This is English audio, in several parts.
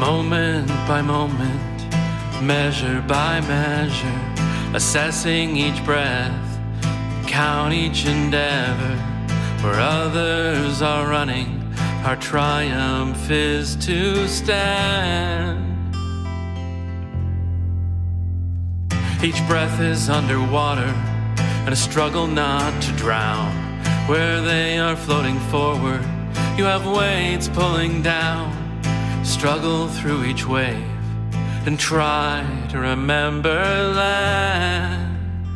Moment by moment, measure by measure, assessing each breath, count each endeavor. Where others are running, our triumph is to stand. Each breath is underwater, and a struggle not to drown. Where they are floating forward, you have weights pulling down. Struggle through each wave, and try to remember land.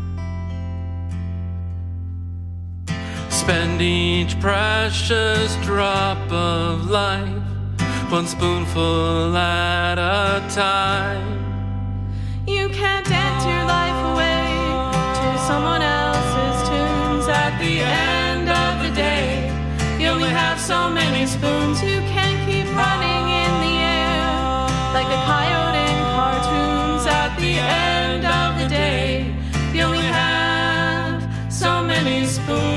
Spend each precious drop of life, one spoonful at a time. You can't dance your life away to someone else's tunes. At the end of the day, you only have so many spoons. You can't keep running in the air like a coyote in cartoons. At the end of the day, you only have so many spoons.